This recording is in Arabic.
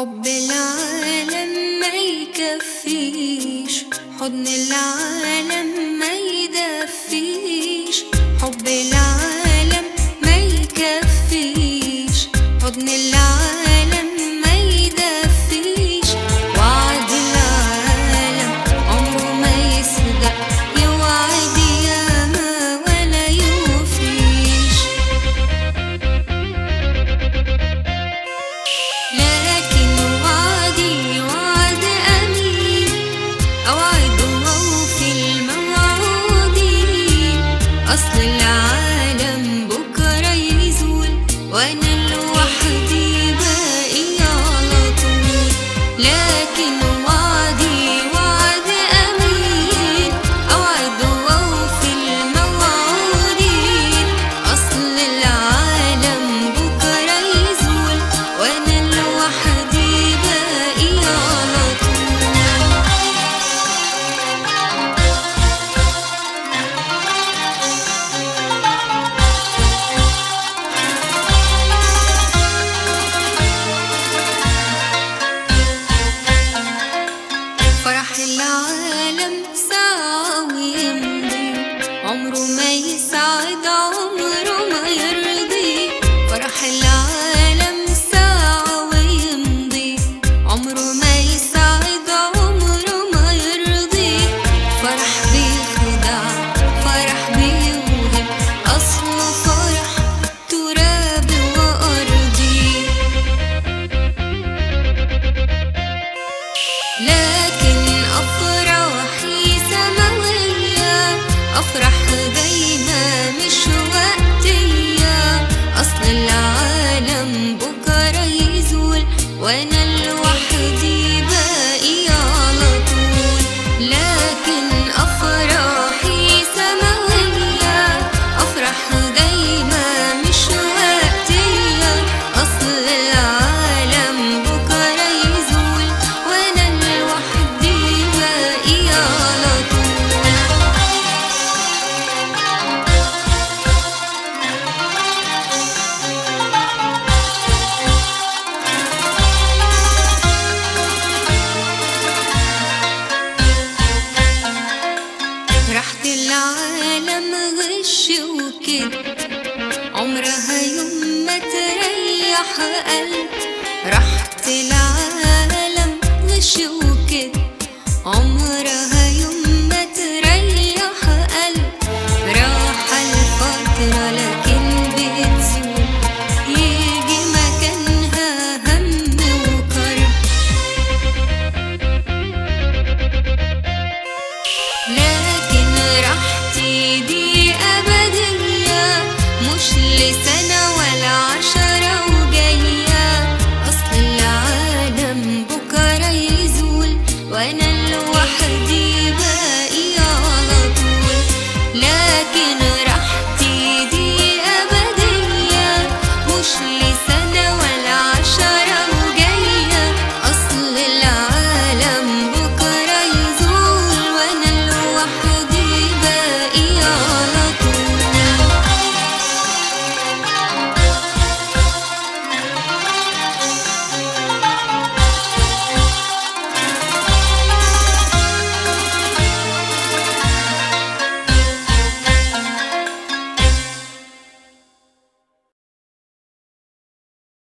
حب العالم ما يكفيش، حضن العالم ما يدفيش. حب العالم ما يكفيش، حضن العالم ما يدفيش. وعد العالم عمره ما يصدق، يوعد ياما ولا يوفيش. لكن وعدي وعد أمين، أوعد وأوفي الموعودين. أصل العالم بكرة يزول وأنا لوحدي باقي على طول. لكن وعدي وعد أمين، أوعد وأوفي الموعودين. أصل العالم بكرة يزول وأنا لوحدي باقي على طول. فرح العالم ساعة ويمضي، عمره ما يسعد عمره ما يرضي. فرح العالم ساعة ويمضي، عمره ما يسعد عمره ما يرضي. فرح بيخدع فرح بيوهم، أصله فرح تراب وأرضي. لكن أفراحي سماوية، أفرح دايما مش وقتية. أصل العالم بكرة يزول وأنا لوحدي باقي على طول. لكن أفراحي سماوية، أفرح دايما مش وقتية. أصل العالم بكرة يزول وأنا لوحدي باقي على طول. راحة العالم غش وكده، عمرها يوم ما تريح قلب. راحة العالم غش وكده، عمرها يوم ما تريح قلب. راحة الفترة لكن بتزول، يجي مكانها هم وكرب. لكن راحتي دي أبدية، مش لسه